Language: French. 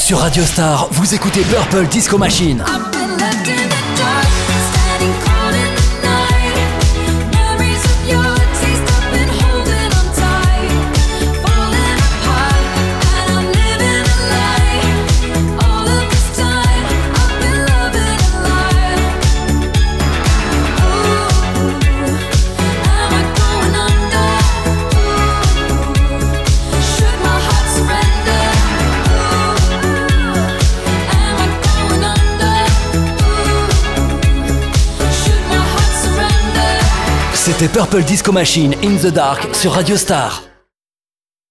Sur Radio Star, vous écoutez Purple Disco Machine. C'était Purple Disco Machine in the Dark sur Radio Star.